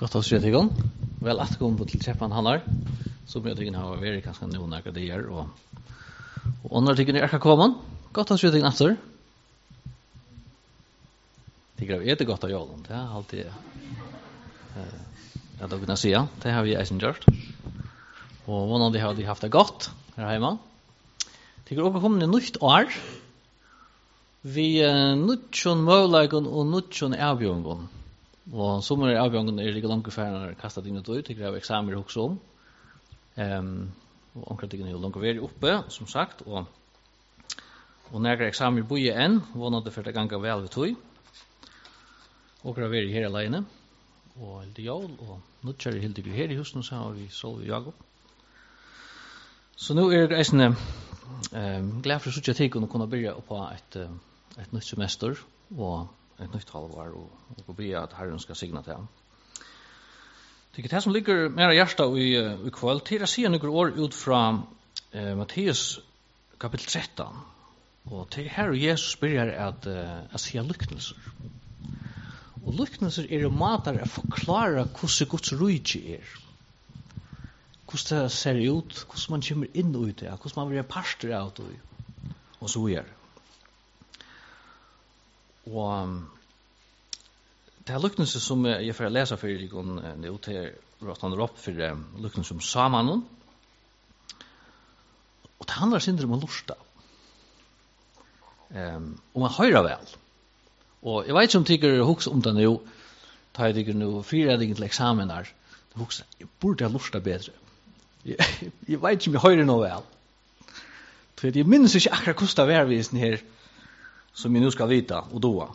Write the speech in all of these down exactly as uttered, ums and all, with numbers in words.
Gott att se dig igen. Väl att komma till Tjeppan Hannar. Som jag tycker har varit ganska nog några dagar och och andra tycker är komma. Gott att se dig efter. Tycker jag är det gott att göra det. Ja, alltid. Eh jag då kunna se. Det har vi eisen gjort. Och vad de har de haft det gott här hemma. Tycker också kommer det nytt år. Vi nutjon möjligheten och nutjon avbjörngon. Och som är avbjörngon är det långt ungefär kastat in ut, tycker jag examen också om. Ehm och omkring är långt väl uppe som sagt och och några examen boje än vad det för det gånga väl tog. Och det är här alene. Och det jag och nutcher helt det här i huset så har vi så jag. Så nu är det en ehm glad för så att jag kunna börja på ett ett nytt semester och ett nytt halvår och och be att Herren ska signa det. Tycker det som ligger mer hjärta i i kväll till att se några år ut från eh, Matteus kapitel tretton. Och till här Jesus börjar att uh, att se liknelser. Och liknelser är ju matar att förklara hur Guds rike är. Hur det ser ut, hur man kommer in i det, hur man blir pastor av det och så vidare. Og um, det er luknelse som jeg får lese for dere nu til råttene opp for um, luknelse om samanen. Og det handler sindre om å lusta. Um, om å høre vel. Og jeg vet ikke om dere hukser om det nå, tar jeg dere nå fyrredningen til eksamen her. Hukser, jeg burde ha lusta bedre. Jeg, jeg vet ikke om jeg hører noe vel. For jeg minnes ikke akkurat hvordan det er visen her, som vi nu ska vita och doa.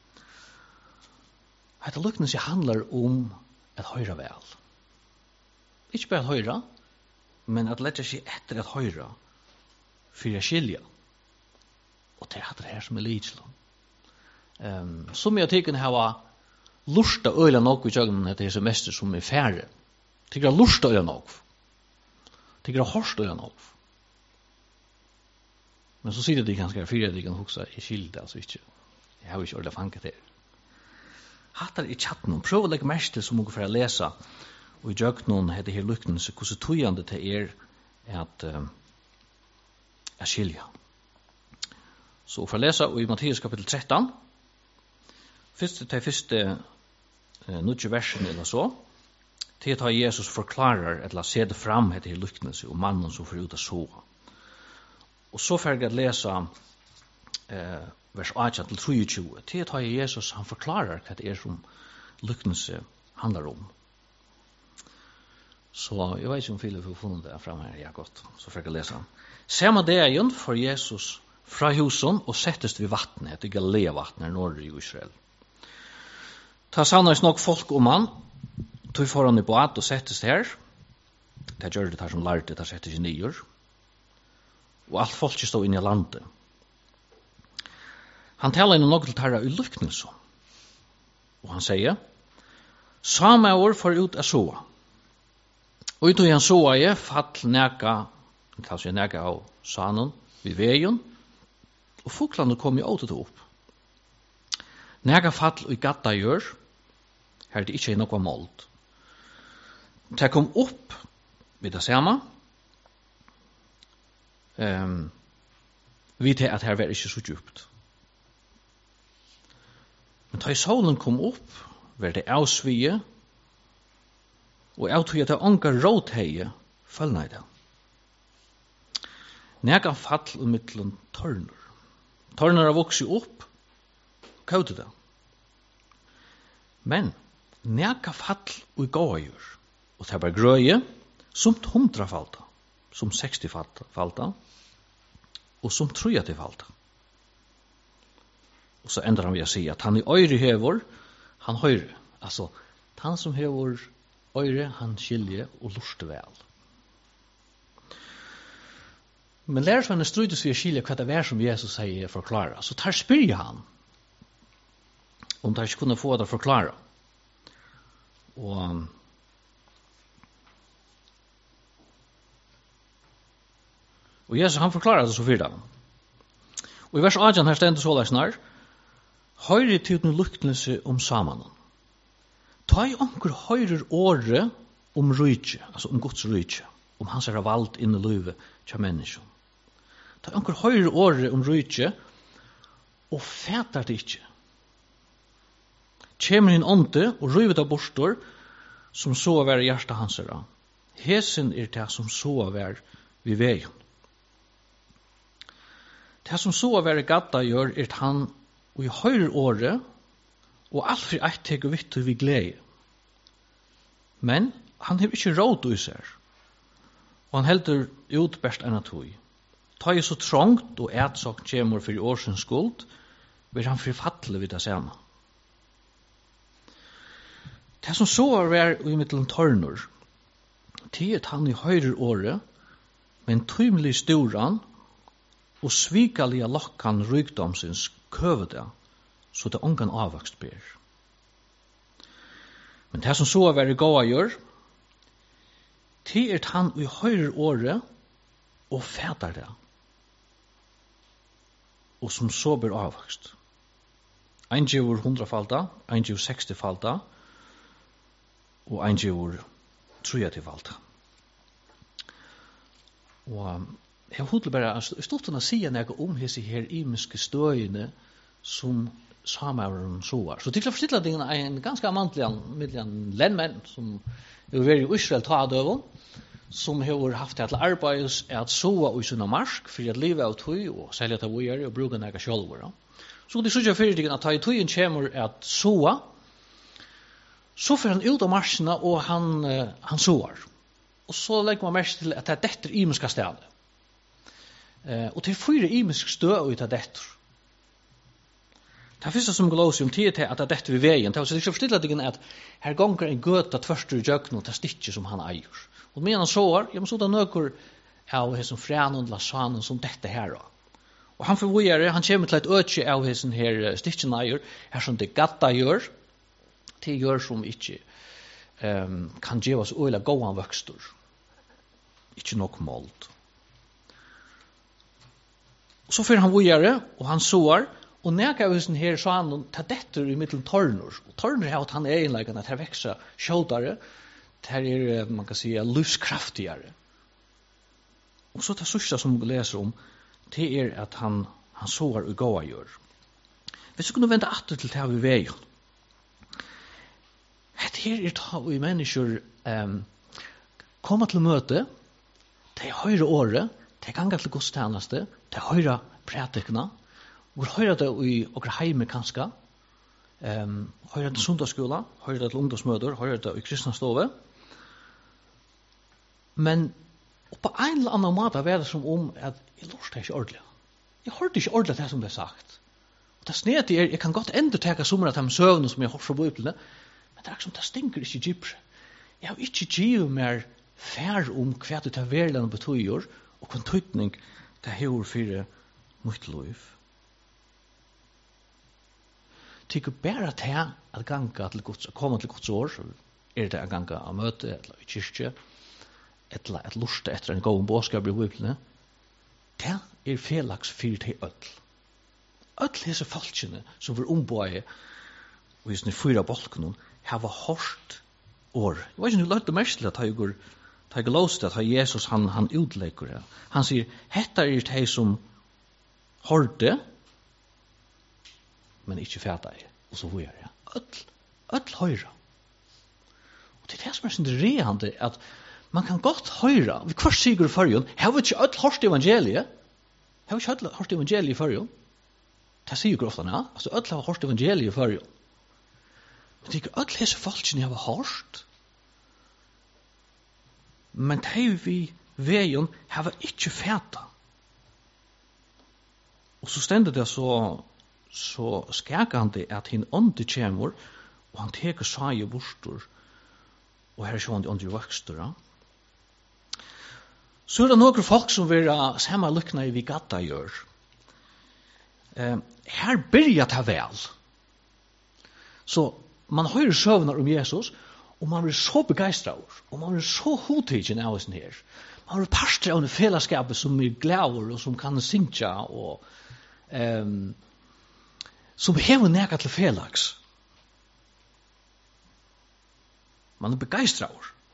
Hetta luknelse handlar om att höra väl. Inte bara att höra, men att lägga sig efter att höra för att skilja. Och det är det här som är lidslan. Um, som jag tycker har lusta öla nog i ögonen att det är semester som är färre. Tycker jag lusta öla nog. Tycker jag hörst öla nog. Men så sitter det ganska fyra det kan huxa i skilda alltså inte. Jag har ju ordet fankat det. Hattar i chatten prova lägga mest som något för att läsa och jag någon hade här luknelse hur så tojande det är att uh, att skilja. Så för att läsa i Matteus kapitel tretton. Först till första uh, nutje versen eller så. Till att Jesus förklarar eller ser fram det här luknelse och mannen som får ut att sova. Och så får jag läsa eh, vers arton till tjugotre. Till att Jesus han förklarar vad det är som lyknelse handlar om. Så jag vet inte om Filip har funnit det fram här. Ja, gott. Så får jag läsa. Samma dagen för Jesus fra husen och sättes vid vattnet, i Galilea-vattnet, norr i Israel. Ta sannars nog folk om han. Tog för han i båt och sättes här. Det gör det här som lärde det sättes i nio. Og alt folk stod inn i landet. Han talar inn noe til tarra i lyknelse. Og han sier, samme år får ut av såa. Og ut av han såa er fall neka, det kalles jeg neka av sanen, vid veien, og foklande kom i åtet opp. Neka fall i gatta gjør, her det ikke er noe målt. Det kom opp vid det samme, Ehm vi vet att här var inte så djupt. Men då solen kom upp, var det avsvige, och jag tror att det anka rådheje följde det. Näga fall i mittlen törner. Törner har vuxit upp, kautet det. Men näga fall i gåjur, och det var gröje, som hundrafalta, som sextiofalta, och som trettiofalta. Och så ändrar han vid att säga att han i öre hevor, han höjre. Alltså, han som hevor öre, han skilje och lust väl. Men lärsvannen strudes vid att skilja vad det är som Jesus säger förklara. Så tar spyr han om de inte kunde få det att förklara. Och Och Jesus han förklarar det så för dem. Och i vers arton här ständer så läsnar. Høyre til den luktelse om samanen. Ta i onkur høyrer åre om rydtje, altså om Guds rydtje, om hans er valgt inn i livet til mennesken. Ta i onkur høyrer åre om rydtje, og fætar det ikke. Kjemer inn ånde og ryvet av bostor, som så å være hjertet hans er. Hesen er det som så å være vi veien. Det som så å være gadda gjør er at han og i høyre året og alt for eit teker vitt og vi glede. Men han har ikke råd i seg. Og han heldur ut best enn at hui. Ta i så trångt og etsakt kjemur for årsens skuld, vil han frifattelig vidt det samme. Det som så er vær i mittelen tørner, til at han i høyre året, men tymelig storan, og svikalige lokkan rykdomsins køvede, så det ongan avvokst ber. Men det som så er vær i gåa gjør, til at han i høyre året, og fætar det, og som så ber avvokst. Ein gjør hundrafalda, ein gjør sekstifalda, og ein gjør trujatifalda. Og jeg har hodlet bare, jeg stod til å si noe om hese her imiske støyene som samaveren soar. Så til å forstille tingene er en ganske amantlig middelen lennmenn som er vært i Israel ta døven, som har haft til arbeids at soa i sunna marsk, for at livet av tøy og selja til vågjere og bruka nega sjølver. Så det sykja fyrir tingene at ta i tøyen kommer at soa, så får han ut av marsjene og han, uh, han soar. Og så legger man merke til at det er detter imiska stedet. Uh, og til fyra imisk stø og ut av detter. Det første som glås om tid til at det er detter ved veien, det er ikke forstille at her gonger en gøta tvørster i jøkken og det stikker som han eier. Og medan han soar, ja, men så er det nøkker av hessen frenon, lasanen som dette her. Og han forvågjere, han kommer til et øtje av hessen her stikken eier, her som det gatta gjør, det gjør som ikke um, kan gjøre oss øyla gåan vøkstor. Ikke nok målt. Og så fyrir han vågjere, og han soar, og nega av hessen her så han ta detter i middelen tørner. Og tørner er at han er einleggen at her veksa kjøldare, det er, man kan si, livskraftigere. Og så det sørste som vi leser om, det er at han, han soar og gåa gjør. Hvis vi kunne vente atter til det vi veien, det her er da vi mennesker um, kommer til møte, det er høyre året, det er ganger til godstjeneste, det er høyre prætikene, og høyre det i okra heime kanskje, um, høyre til sundagsskola, høyre til ungdomsmøter, høyre det i kristna stove, men på en eller annen måte var det som om at jeg lortet ikke ordentlig. Jeg hørte ikke ordentlig det som ble sagt. Og det snedet er, jeg kan godt enda teka sommer av de søvnene som jeg har fra Bibelen, men det er som det stinker ikke gypre. Jeg har ikke givet mer fær om hva det er verden betyr, og hva tøytning det har for mitt liv. Tykker bare til at ganga til Guds, komme til Guds år, så er det en ganga av møte, eller i kyrkje, eller et lusta etter en god båskap i Bibelen, det er felaks fyrir til ødel. Ødel hese falskene som var ombøye, og i sånne fyra bolkene, hava hårst år. Jeg vet ikke, du løtte mest til at jeg går, at jeg låste at Jesus han, han utleker det. Han sier, hetta er det som hørte, men ikke fæta er. Og så hvor er det? Ødel, ødel høyre. Og det er det som er sånn reande, at man kan godt høyre, vi hver sigur i førjon, har vi ikke ødel hørst evangeliet? Har vi ikke ødel hørst evangeliet i førjon? Det sier jo ofte, ja. Altså, ødel har hørst evangeliet i førjon. Men det er ikke ødel hese folkene har hørst. Men det er vi veien har ikke fæta. Og så stender det så, så skakande at hin ånde kjemur, og han teker seg i bostor, og her er sånn de ånde vokstor, ja. Så er det noen folk som vil ha samme lykkene vi gata gjør. Eh, her byrja det vel. Så man hører søvner om Jesus, og man blir så begeistret, og man blir så hodtidgen av oss her. Man blir parster av det fellesskapet som er glaver, og som kan synge, og um, som hever nega til fellaks. Man er begeistrad.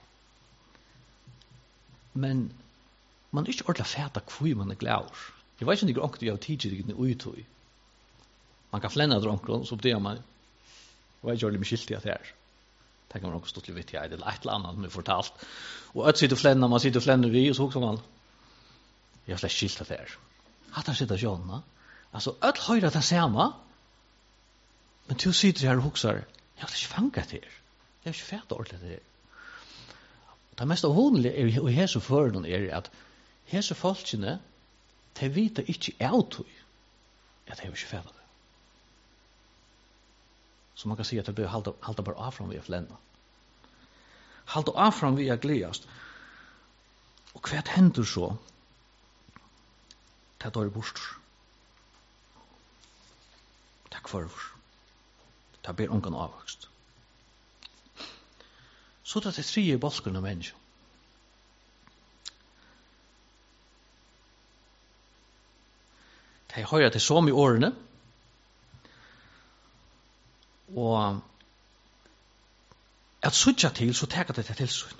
Men man er ikke ordentlig fæta hvor man er glad. Jeg vet ikke om det er ångre jeg har tidligere i uitøy. Man kan flenne dronken, så det er man. Jeg vet ikke ordentlig med skilt i at det er. Det kan man også stått litt vidt i, det er et eller annet som er fortalt. Og at sitter og flenner, man sitter og flenner vi, og så hokser man. Jeg har slett skilt at det er. Hatt er situasjonen. Altså, alt høyre det samme, men du sitter her og hokser, jeg har slett ikke fanget det her. Jeg har ikke fæta ordentlig det her. Det mest avhåndelige er, og her så fører er at hese folkene, de vita ikke autoi, at de har ikke fæta det. Så man kan si at det blir halda, halda bare av fram vi å flenne. Halda av fram vi å gledast. Og hva hender så? Det er dårlig bort. Takk for oss. Det ber ungan avvokst. Så det er tre bolskerne av mennesker. De hører til så mye årene, og at sutja til, så teker det til tilsyn.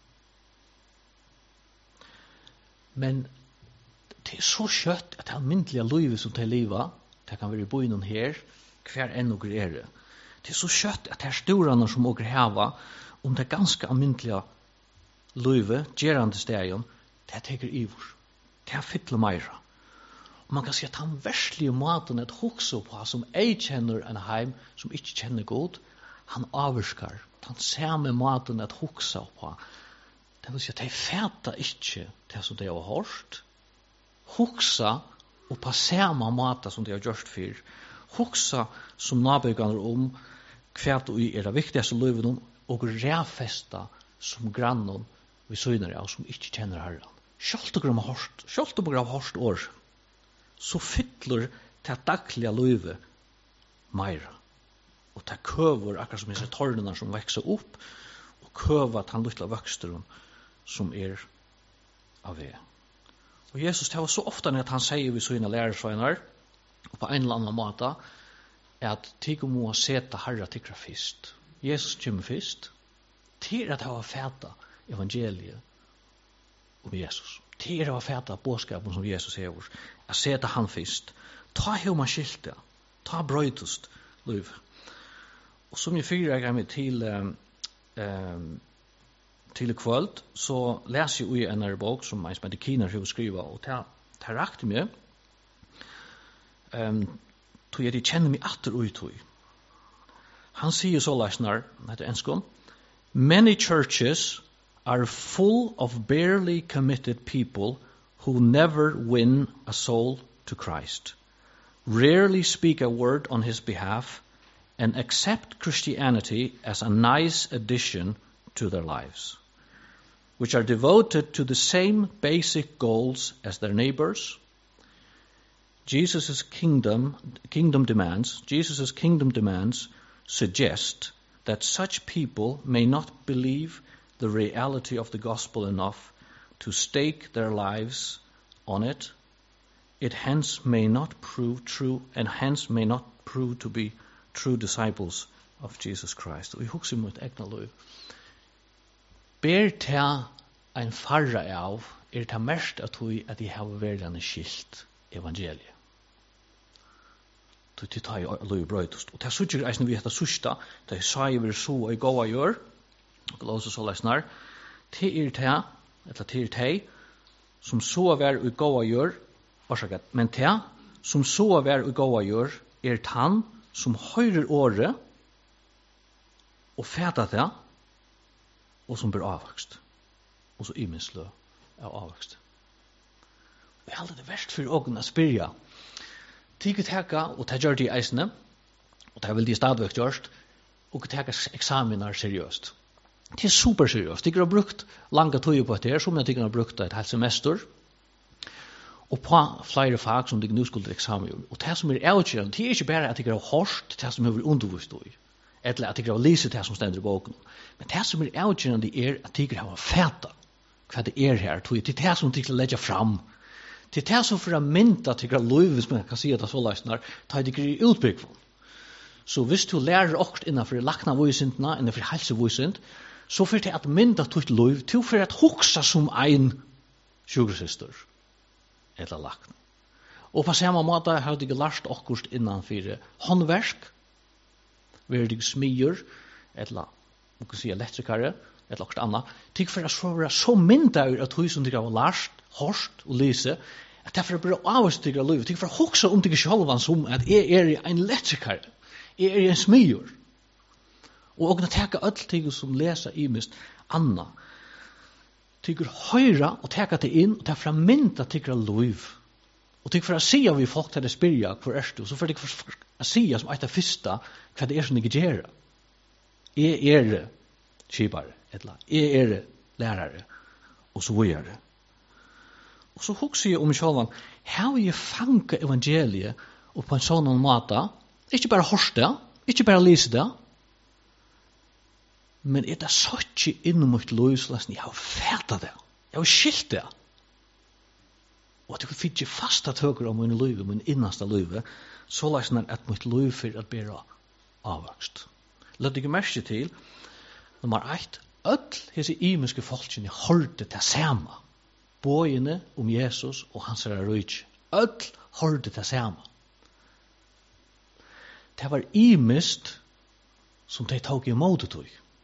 Men det er så kjøtt at det alminnelige livet som det livet, det kan være i bøynen her, hver enn og er det. Det er så kjøtt at det er storene som åker heva, om det ganske alminnelige livet, gerande stegen, det teker ivor. Det er fytle meira. Og man kan si at han verslige måten at hokse på, som ei kjenner en heim, som ikke kjenner god, han avvirskar. Han samme måten at hokse på. Det vil si at de fæta ikke det som de har hørt. Hokse og på samme måte som de har gjort før. Hokse som nabøygene om hva og er det viktigste livet om, og ræfesta som grannen vi søgner av, som ikke kjenner herren. Sjølt og grunn av hørt, sjølt og grunn av hørt år, så fytler til daglige livet meira. Og til køver, akkurat som disse tårnene som vekser opp, og køver til den lille vøksteren som er av det. Og Jesus, det var så ofte at han sier vi sine lærersveiner, og på en eller annen måte, at tig og må sete herre tikra fyrst. Jesus kommer fyrst, til at han var fæta evangeliet om Jesus. Til at han var fæta bådskapen som Jesus hever. Jeg sete han fyrst. Ta hva man skilte, ta brøytust liv. Og som jeg fyrer jeg meg til um, um, til kvöld, så leser jeg i en bok som jeg som heter Kiner har skrivet, og det har rakt meg, um, tog jeg de kjenner meg atter og uttog. Han sier så lesnar, heter enskånd, many churches are full of barely committed people who never win a soul to Christ, rarely speak a word on his behalf, and accept Christianity as a nice addition to their lives, which are devoted to the same basic goals as their neighbors. Jesus' kingdom, kingdom demands, Jesus' kingdom demands suggest that such people may not believe the reality of the gospel enough to stake their lives on it. It hence may not prove true, and hence may not prove to be true disciples of Jesus Christ. Og vi husker mot egna liv. Ber ta ein farra av, er ta mest at vi at de har vært en skilt evangeliet. Du til ta i liv brøytust. Og ta suttjer eisen vi hetta susta, ta sa i vi så i gåa gjør, og låse så lesnar, til er ta, eller til er tei, som så vær i gåa gjør, varsagat, men ta, som så vær i gåa gjør, er tann, som høyrer året, og fæta det, og som blir avvokst. Og så imenslø av avvokst. Og jeg hadde det verst for ågen å spyrja. Tige teka, og det gjør de eisene, og det vil de stadigvæk gjørst, og teka eksamener seriøst. Det er superseriøst. Tige har brukt langa tøy på det her, som jeg tige har brukt et halvt semester, og på flere fag som de nå skulle eksamen. Og det som er avgjørende, det er ikke bare at de har hørt det som har undervist i, eller at de har lyset det som stender i boken. Men det som er avgjørende er at de har fæta hva det er her. Det er det som de legger fram. Det er det som for å mynda til å løy, hvis man kan si at det er så løsner, tar de i utbyggvån. Så hvis du lærer åkt innenfor lakna vøysintene, innenfor helsevøysind, så får det at mynda tutt liv, til for at hoksa som ein sjukhussystor, eller lagt. Og på samme måte har de lært okkurst innanfor håndverk, vil de smyr, eller man kan si elektrikere, eller okkurst annet, til for at så være så mynda ur at hos som de har lært, hørst og lyse, at det er for å bare avstykke liv, til for å hoksa om de sjølvan som at jeg er en elektrikere, jeg er en smyr. Og å teka öll ting som leser i mist anna. Tykker høyra og teka det inn og ta fram mynda tykker liv. Og tykker for å si vi folk til det spyrja hvor er du, så for tykker for å si som eit av fyrsta hva det er som jeg gjør. Jeg er kjipare, etla. Jeg er lærare, og så er det. Og så hukser jeg om sjálvan, how jeg fanga evangeliet og på en sånn måte, ikke bare hørste, ikke bare lise det, men er det så ikke innom mot løslesen, jeg har fæta det, jeg har skilt det. Og at jeg finner ikke fasta tøker om min løyve, min innaste løyve, så løsner at mitt løyve for at bæra avvokst. Lad ikke merke til, nummer ett, öll hese imiske folkene hørte til samme, bøyene om Jesus og hans røyke. Öll hørte til samme. Det var imist som de tok i måte tog.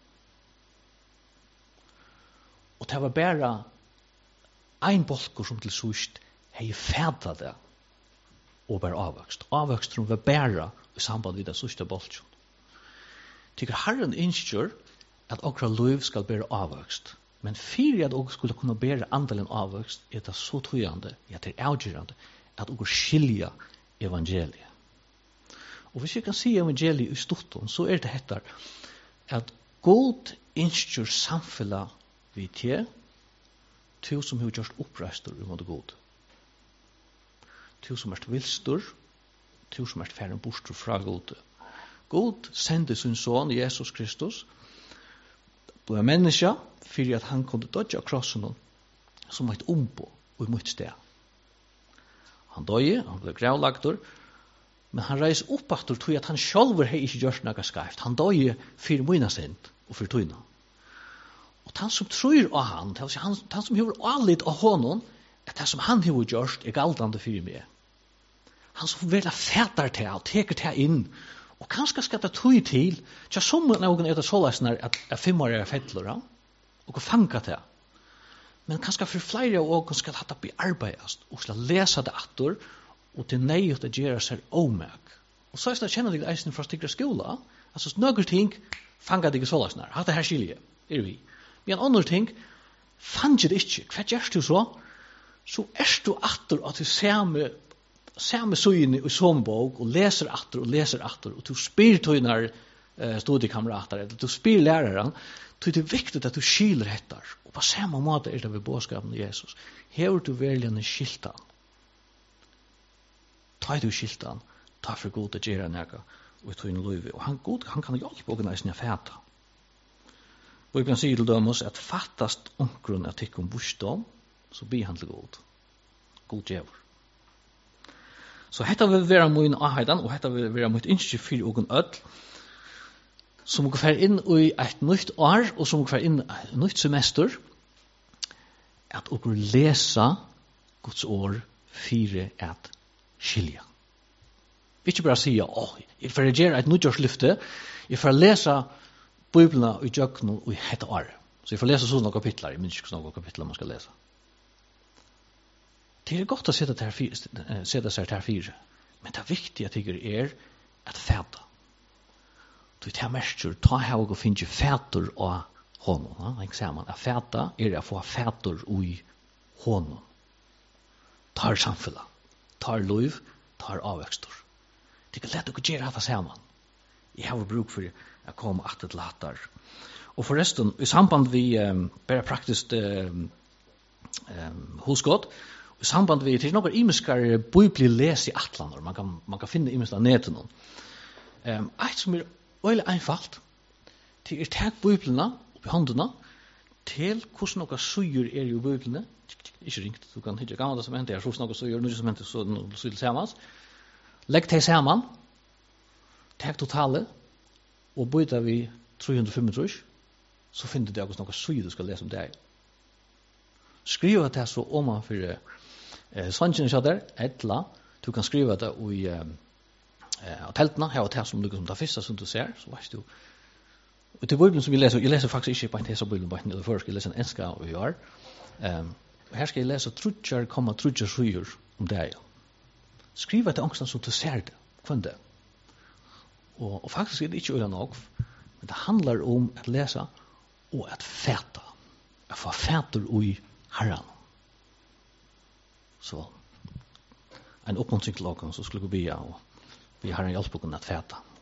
Og det var bare ein bolkur som til sust hei fæta det og bare avvokst. Avvokst var bare i samband med det sørste bolkjon. Tykker Herren innskjør at okra liv skal bære avvokst. Men fyrir at okra skulle kunne bære andelen avvokst er det så tøyande, ja, det er avgjørende at okra skilja evangeliet. Og hvis jeg kan si evangeliet i stutton, så er det hettar at god innskjør samfella vi til, til som har gjort oppreistor i måte god. Til som er vilstor, til som er færre bostor fra god. God sendte sin son, Jesus Kristus, på en menneske, for at han kunne dødja krossen som et ombo og i mitt sted. Han døye, han ble gravlagtor, men han reis opp aftur tog at han sjálfur hei ikke gjort noe skreft. Han døye for mina sint og for tøyna. Og han som tror av han, han, han som har allit av honom, at det som han har gjort er galdande for meg. Han som vil fætar til og teker til inn, og kanskje skal det tog til, tja som noen er det såleisner at, at fem år er fettler, og fanga til. Men kanskje for flere av åken skal hatt opp i arbeidet, og skal lese det atter, og til nei at det gjør seg omøk. Og så er det kjenner deg eisen fra stikker skola, altså noen ting fanga deg såleisner, hatt det her skilje, er vi. Men en annen ting, fann det ikke, hva gjør du så? Så er du atter at du ser med samme søgene i sombok, og leser atter og leser atter, og du spyr tøyner eh, studiekamerater, eller du spyr læreren, så er det viktig at du skiler etter. Og på samme måte er det ved bådskapen av Jesus. Hever du velgjende skiltan. Ta du skiltan, ta for god til gjøre nægge, og tøyne løyve. Og han, god, han kan hjelpe å gnæsne fæta. Bibelen sier til dømes at fattast omgrunn at tikk om bosdom, så blir han til god. God djevor. Så hetta vil være min aheidan, og hetta vil være mitt innskje for ogen ødel, som går fer inn i et nytt år, og som går fer inn i et nytt semester, at ogen lesa Guds år fire at skilja. Vi ikke bare sier, åh, jeg får gjøre et nyttårslyfte, jeg får lesa Bibeln i jøkken og i hette år. Så jeg får lese sånne kapitler, jeg minns ikke sånne kapitler man skal lese. Det er godt å sette seg til fire, men det er viktig at jeg er at fæta. Du tar mestur, ta her og finne fætur av hånden. Ikke ser man, at fæta er å få fætur i hånden. Tar samfunnet, tar liv, tar avvekstor. Det er ikke lett å gjøre dette sammen. Jeg har bruk for å komme at det later. Og forresten, i samband vi um, bare praktisk um, um, hosgått, i samband vi til noen imiskar bibli les i atlander, man kan, man kan finne imisk av neten. Um, Eit som er veldig einfalt, til er teg biblina oppi håndena, til hvordan noen suger er i biblina, ikke ringt, du kan hitte gamle som henter, jeg tror noen suger, noe som henter, så suger sammen. Legg teg sammen, teg totale, og byta vi tre hundre og femogtrýss, så finner du det något syr du ska läsa om det. Skriva det så om man för eh sanningen så där ettla du kan skriva det i eh eh teltna här och det som du som det första som du ser så vet du. Och det bibeln som vi läser jag läser faktiskt inte på hela bibeln bara det första jag läser en enska och gör. Ehm här ska jag läsa trutcher komma trutcher syr om det. Skriva det också som du ser det. Kunde. Och, och faktiskt är det inte öra nog, men det handlar om att läsa och att fäta. Att få fätor i Herren. Så en uppmuntring till åken så skulle vi be och vi har en hjälp på att fäta.